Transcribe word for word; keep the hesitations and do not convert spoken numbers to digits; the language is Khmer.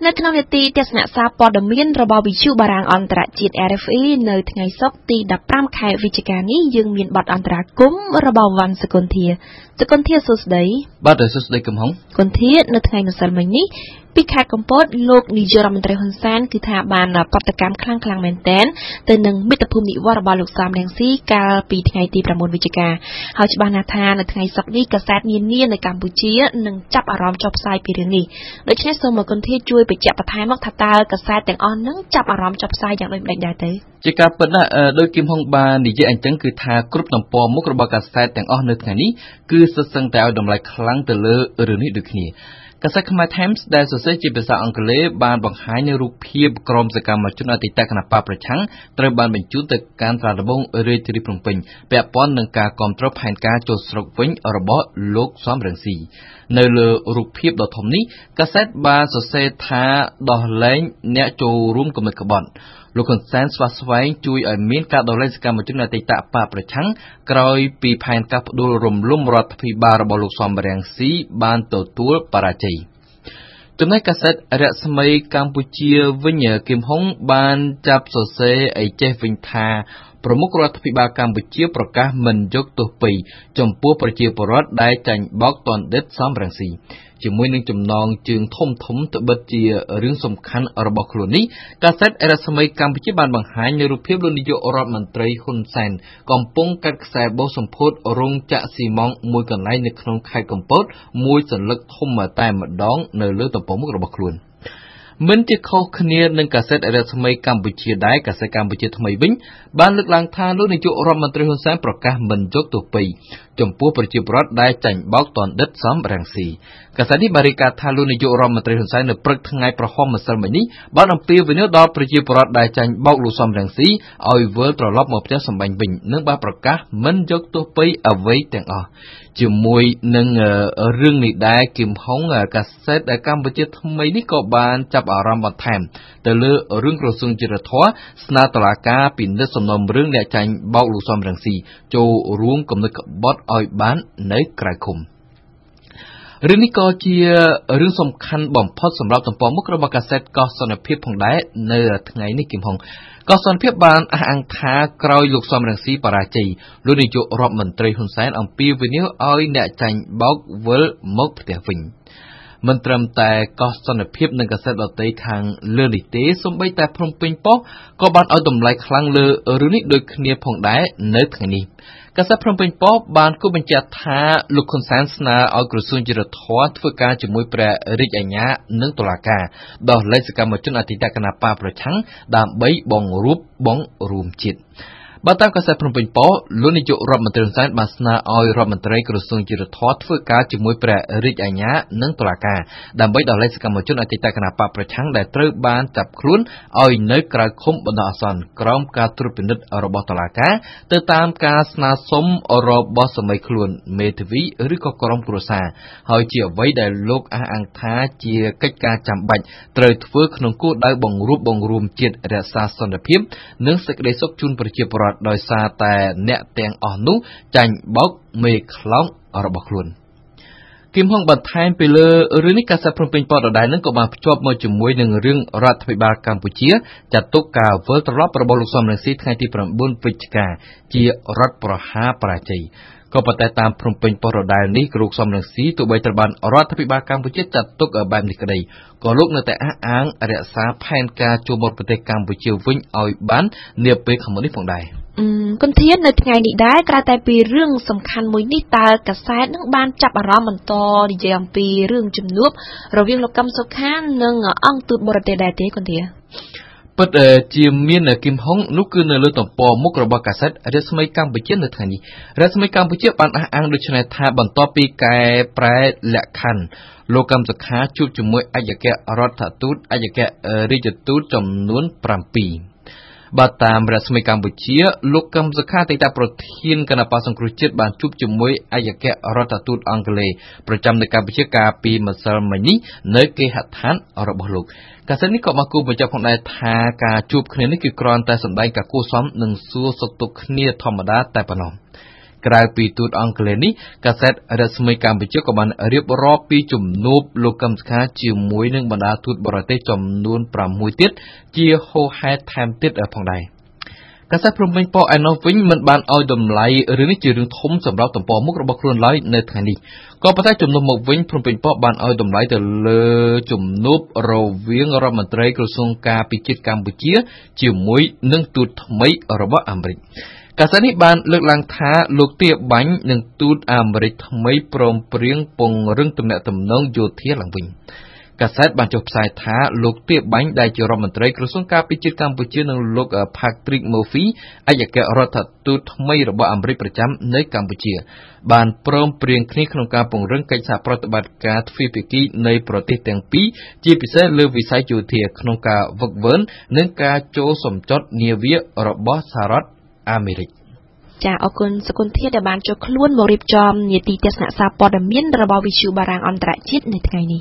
នៅក្នុងនេតិទស្សនៈសារព័ត៌មានរបស់វិទ្យុបារាំងអន្តរជាតិ R F E នៅថ្ងៃសុក្រទីដប់ប្រាំខែវិច្ឆិកានេះយើងមានបទអន្តរាគមន៍របស់វ៉ាន់សកុនធាសកុនធាសួស្ដីបាទសួស្ដីកំហុងកុនធានៅថ្ងៃម្សិលមិញនេះពីខេត្តកំពតលោកនាយករដ្ឋមន្ត្រីហ៊ុនសែនគឺថាបានបដកម្មខ្លាំងខ្លាំងមែនទែនទៅនឹងមិត្តភូមិនិវត្តរបស់លោកសំរងស៊ីកាលពីថ្ងៃទីប្រាំបួនវិច្ឆិកាហើយច្បាស់ណាស់ថានៅថ្ងៃសុក្រនេះកាសែតនានានៅកម្ពុជានឹងចាប់អារម្មណ៍ចុះផ្សាយពីរឿងនេះដូច្នេះសូមមកកុនធាជួយបញ្ជាក់បន្ថែមមកថាតើកាសែតទាំងអស់នឹងចាប់អារម្មណ៍ចុះផ្សាយយ៉ាងដូចម្តេចដែរទៅជាការពិតណាស់ដោយគឹមហុងបាននិយាយអញ្ចឹងគឺថាគ្រប់ទំព័រមុខរបស់កាសែតទាំងអស់នៅថ្ងៃនេះគឺសុទ្ធសឹងតែឲ្យតម្លៃខ្លាំងទៅលើរឿងនេះដូចគ្នាកាសែតខ្មែរ Times ដែលសរសេរជាភាសាអង់គ្លេសបានបង្ហាញនូវរូបភាពក្រុមសកម្មជនអតីតគណបកប្រឆាំងត្រូវបានបញ្ជូនទៅកាន់សាលាដំបងរាជធានីភ្នំពេញពាក់ព័ន្ធនឹងការគាំទ្រផែនការចូលស្រុកវិញរបស់លោកសំរងស៊ីនៅលើរូបភាពដ៏ធំនេះកាសែតបានសរសេរថាដោះលែងអ្នកចូលរួមគំនិតក្បត់លោកហ៊ុនសែនស្វាស្វែងជួយឲ្យមានការដោះលែងសកម្មជនអតីតបកប្រឆាំងក្រោយពីផែនការផ្ដួលរំលំរដ្ឋាភិបាលរបស់លោកសំរងស៊ីបានទទួលបរាជ័យចំណែកកាសែតរស្មីកម្ពុជាវិញគឹមហុងបានចាប់សរសេរឲ្យចេះវិញថាប្រមុខរដ្ឋាភិបាលកម្ពុជាប្រកាសមិនយកទោសពីចំពោះប្រជាពលរដ្ឋដែលចាញ់បោកទណ្ឌិតសំរងស៊ីជាមួយនឹងចំណងជើងធំធំត្បិតជារឿងសំខាន់របស់ខ្លួននេះកាសែតរស្មីកម្ពុជាបានបង្ហាញនូវរូបភាពលោកនាយករដ្ឋមន្ត្រីហ៊ុនសែនកំពុងកាត់ខ្សែបោះសម្ពោធរោងចក្រស៊ីម៉ង់តមួយកន្លែងនៅក្នុងខេត្តកំពតមួយសន្លឹកធំតែម្ដងនៅលើទំព័រមុខរបស់ខ្លួនមិនជាខុសគ្នានឹងកាសែតរស្មីកម្ពុជាដែរកាសែតកម្ពុជាថ្មីវិញបានលើកឡើងថាលោកនាយករដ្ឋមន្ត្រីហ៊ុនសែនប្រកាសមិនយកទោសពីចំពោះប្រជាពលរដ្ឋដែលចាញ់បោកទណ្ឌិតសំរងស៊ីកាសែតនេះបានរាយការណ៍ថាលោកនាយករដ្ឋមន្ត្រីហ៊ុនសែននៅព្រឹកថ្ងៃប្រហោះម្សិលមិញនេះបានអំពាវនាវដល់ប្រជាពលរដ្ឋដែលចាញ់បោកលោកសំរងស៊ីឲ្យវិលត្រឡប់មកផ្ទះសម្បែងវិញនិងបានប្រកាសមិនយកទោសពីអ្វីទាំងអស់ជាមួយនឹងរឿងនេះដែរគឹមហុងកាសែតកម្ពុជាថ្មីនេះក៏បានចាប់អារម្មណ៍បន្ថែមទៅលើរឿងក្រសួងយុតិធម៌ស្នើតុលាការពិនិត្យសំណុំរឿងអ្នកចាញ់បោកលោកសំរងស៊ីចូលរួមគំនិតក្បត់ឲ្យបាននៅក្រៅឃុំរឿងនេះក៏ជារឿងសំខាន់បំផុតសម្រាប់ទំព័រមុខរបស់កាសែតកោះសន្តិភាពផងដែរនៅថ្ងៃនេះគឹមហុងកោះសន្តិភាពបានអះអាងថាក្រោយលោកសំរងស៊ីបរាជ័យលោកនាយករដ្ឋមន្ត្រីហ៊ុនសែនអំពាវនាវឲ្យអ្នកចាញ់បោកវិលមកផ្ទះវិញមិនត្រឹមតែកោះសន្តិភាពនិងកាសែតដទៃខាងលើនេះទេសូម្បីតែភ្នំពេញប៉ុស្តិ៍ក៏បានឲ្យតម្លៃខ្លាំងលើរឿងនេះដូចគ្នាផងដែរនៅថ្ងៃនេះកាសែតភ្នំពេញប៉ុស្តិ៍បានគូបញ្ជាក់ថាលោកហ៊ុនសែនស្នើឲ្យក្រសួងយុតិធម៌ធ្វើការជាមួយព្រះរាជអាជ្ញានិងតុលាការដោះលែងសកម្មជនអតីតគណបកប្រឆាំងដើម្បីបង្រួបបង្រួមជាតិបើតាមកាសែតភ្នំពេញប៉ុស្តិ៍លោកនាយករដ្ឋមន្ត្រីហ៊ុនសែនបានស្នើឲ្យរដ្ឋមន្ត្រីក្រសួងយុតិធម៌ធ្វើការជាមួយព្រះរាជអាជ្ញានិងតុលាការដើម្បីដោះលែងសកម្មជនអតីតគណបកប្រឆាំងដែលត្រូវបានចាប់ខ្លួនឲ្យនៅក្រៅឃុំបណ្ដោះអាសន្នក្រោមការត្រួតពិនិត្យរបស់តុលាការទៅតាមការស្នើសុំរបស់សម័យខ្លួនមេធាវីឬក៏ក្រុមគ្រួសារហើយជាអ្វីដែលលោកអះអាងថាជាកិច្ចការចាំបាច់ត្រូវធ្វើក្នុងគោលដៅបង្រួបបង្រួមជាតិរក្សាសន្តិភាពនិងសេចក្តីសុខជូនប្រជាពលរដ្ឋដោយសារតែអ្នកទាំងអស់នោះចាញ់បោកមេខ្លោងរបស់ខ្លួនគឹមហុងបន្ថែមពីលើរឿងនេះកាសែតភ្នំពេញប៉ុស្តិ៍ដដែលនឹងក៏បានភ្ជាប់មកជាមួយនឹងរឿងរដ្ឋាភិបាលកម្ពុជាចាត់ទុកការវិលត្រឡប់របស់លោកសំរងស៊ីថ្ងៃទីប្រាំបួនវិច្ឆិកាជារដ្ឋប្រហារបរាជ័យក៏ប៉ុន្តែតាមភ្នំពេញប៉ុស្តិ៍ដដែលនេះលោកសំរងស៊ីទោះបីត្រូវបានរដ្ឋាភិបាលកម្ពុជាចាត់ទុកបែបនេះក្តីក៏លោកនៅតែអះអាងរក្សាផែនការចូលមកប្រទេសកម្ពុជាវិញឲ្យបាននាពេលខាងមុខនេះផងដែរគុនធាននៅថ្ងៃនេះដែរក្រៅតែពីរឿងសំខាន់មួយនេះតើកាសែតនឹងបានចាប់អារម្មណ៍បន្តនិយាយអំពីរឿងជំនួបរវាងលោកកឹមសុខានិងអង្គទូតបរទេសដែរទេគុនធាពិតជាមានគឹមហុងនោះគឺនៅលើទំព័រមុខរបស់កាសែតរស្មីកម្ពុជានៅថ្ងៃនេះរស្មីកម្ពុជាបានអះអាងដូចនេះថាបន្ទាប់ពីកែប្រែលក្ខខណ្ឌលោកកឹមសុខាជួបជាមួយអគ្គរដ្ឋទូតអគ្គរាជទូតចំនួនប្រាំពីរបើតាមរស្មីកម្ពុជាលោកកឹមសុខាទីតាប្រធានគណៈបក្សសង្គ្រោះជាតិបានជួបជាមួយអគ្គរដ្ឋទូតអង់គ្លេសប្រចាំនៅកម្ពុជាកាលពីម្សិលមិញនេះនៅគេហដ្ឋានរបស់លោកកាសែតនេះក៏បានគូបញ្ជាក់ផងដែរថាការជួបគ្នានេះគឺគ្រាន់តែសម្ដែងការគួរសមនិងសួរសុខទុក្ខគ្នាធម្មតាតែប៉ុណ្ណោះក្រៅពីទូតអង់គ្លេសនេះកាសែតរដ្ឋស្មីកម្ពុជាក៏បានរៀបរាប់ពីជំនួបលោកកឹមសុខាជាមួយនឹងបណ្ដាទូតបរទេសចំនួនប្រាំមួយទៀតជាហូហែថែមទៀតផងដែរកាសែតព្រំពេញប៉ុស្តិ៍ឯណោះវិញមិនបានឲ្យតម្លៃរឿងនេះជារឿងធំសម្រាប់ទំព័រមុខរបស់ខ្លួនឡើយនៅថ្ងៃនេះក៏ប៉ុន្តែជំនួបមកវិញព្រំពេញប៉ុស្តិ៍បានឲ្យតម្លៃទៅលើជំនួបរវាងរដ្ឋមន្ត្រីក្រសួងការពារជាតិកម្ពុជាជាមួយនឹងទូតថ្មីរបស់អាមេរិកកាសែតនេះបានលើកឡើងថាលោកទាបាញ់និងទូតអាមេរិកថ្មីព្រមព្រៀងពង្រឹងទំនាក់ទំនងយោធាឡើងវិញកាសែតបានចុះផ្សាយថាលោកទាបាញ់ដែលជារដ្ឋមន្ត្រីក្រសួងការពារជាតិកម្ពុជានិងលោក Patrick Murphy ឯកអគ្គរដ្ឋទូតថ្មីរបស់អាមេរិកប្រចាំនៅកម្ពុជាបានព្រមព្រៀងគ្នាក្នុងការពង្រឹងកិច្ចសហប្រតិបត្តិការទ្វេភាគីនៃប្រទេសទាំងពីរជាពិសេសលើវិស័យយោធាក្នុងការហ្វឹកហ្វឺននិងការចូលសម្ចត់នាវារបស់សហរដ្ឋអាមេរិកចាអរគុណសគុណធាតុដែលបានចូលខ្លួនមករៀបចំនីតិទស្សនៈសារព័ត៌មានរបស់វិទ្យុបារាំងអន្តរជាតិនៅថ្ងៃនេះ